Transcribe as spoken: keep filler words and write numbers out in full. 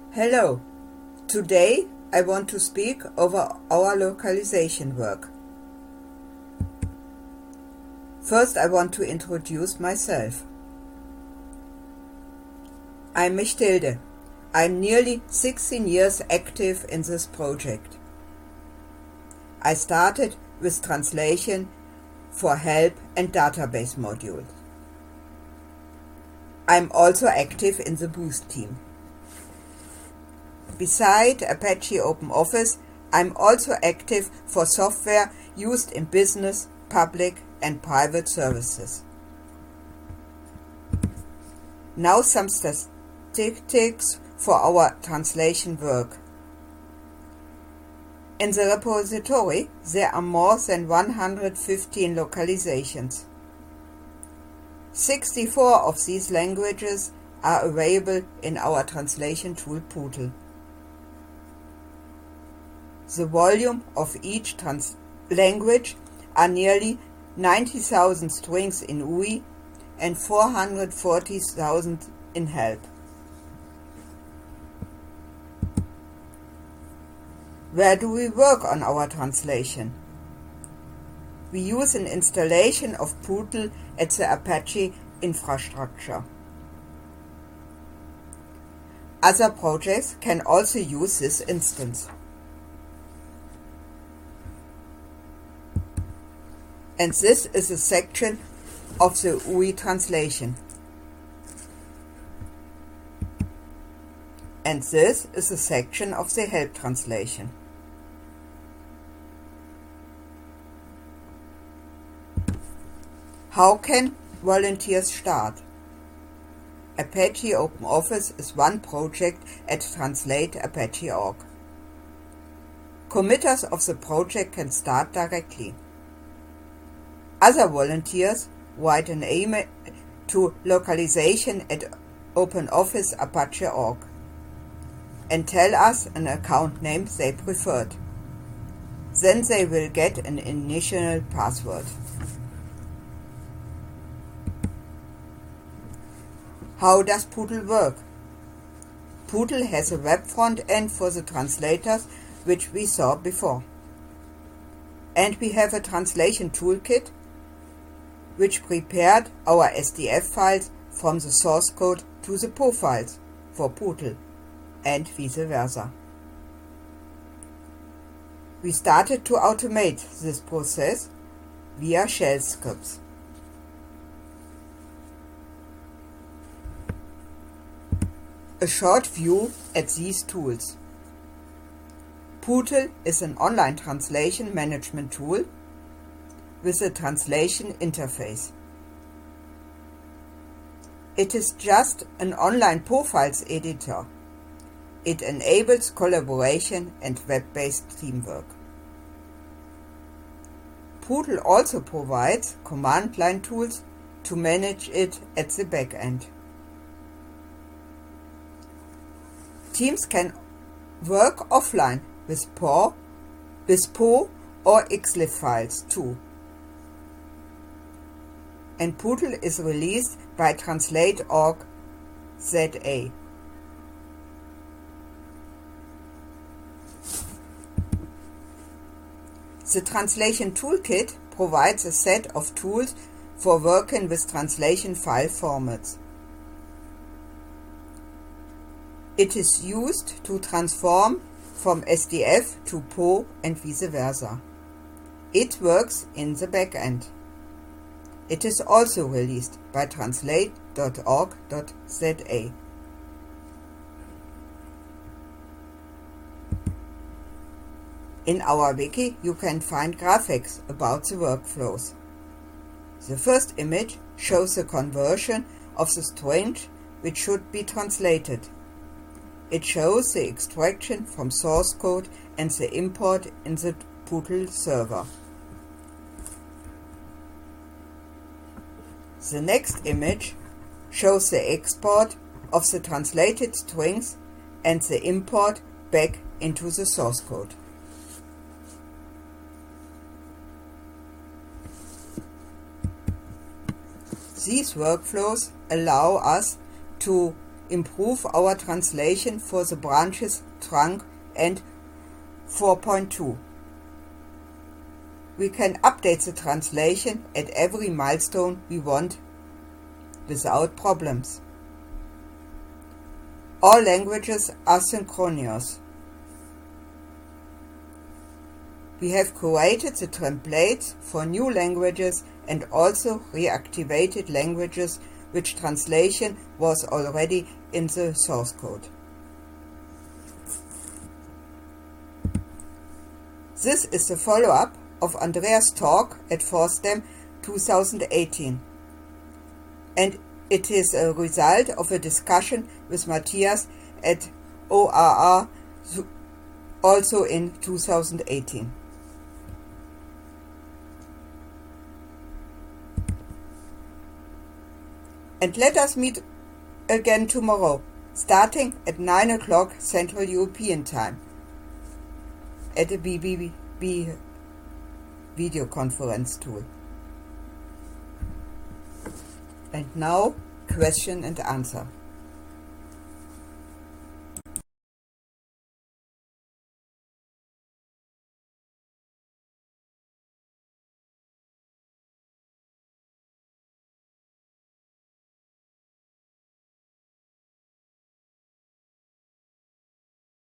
Hello. Today I want to speak over our localization work. First I want to introduce myself. I'm Mechtilde. I'm nearly sixteen years active in this project. I started with translation for help and database modules. I'm also active in the Boost team. Beside Apache OpenOffice, I'm also active for software used in business, public and private services. Now some statistics for our translation work. In the repository there are more than one hundred fifteen localizations. sixty-four of these languages are available in our translation tool Pootle. The volume of each trans language are nearly ninety thousand strings in U I and four hundred forty thousand in help. Where do we work on our translation? We use an installation of Pootle at the Apache infrastructure. Other projects can also use this instance. And this is a section of the U I translation. And this is a section of the help translation. How can volunteers start? Apache OpenOffice is one project at Translate Apache dot org. Committers of the project can start directly. Other volunteers write an email to localization at OpenOffice Apache dot org and tell us an account name they preferred. Then they will get an initial password. How does Pootle work? Pootle has a web front end for the translators, which we saw before. And we have a translation toolkit, which prepared our S D F files from the source code to the P O files for Pootle, and vice versa. We started to automate this process via shell scripts. A short view at these tools. Pootle is an online translation management tool with a translation interface. It is just an online profiles editor. It enables collaboration and web-based teamwork. Pootle also provides command line tools to manage it at the back end. Teams can work offline with P O, with P O or X L I F files too. And Pootle is released by Translate dot org Z A. The Translation Toolkit provides a set of tools for working with translation file formats. It is used to transform from S D F to P O and vice versa. It works in the backend. It is also released by Translate dot org Z A. In our wiki you can find graphics about the workflows. The first image shows the conversion of the strings which should be translated. It shows the extraction from source code and the import in the Pootle server. The next image shows the export of the translated strings and the import back into the source code. These workflows allow us to improve our translation for the branches trunk and four point two. We can update the translation at every milestone we want without problems. All languages are synchronous. We have created the templates for new languages and also reactivated languages which translation was already in the source code. This is the follow-up of Andreas' talk at FORSDEM twenty eighteen, and it is a result of a discussion with Matthias at O R R also in two thousand eighteen. And let us meet again tomorrow, starting at nine o'clock Central European Time, at the B B B video conference tool. And now, question and answer.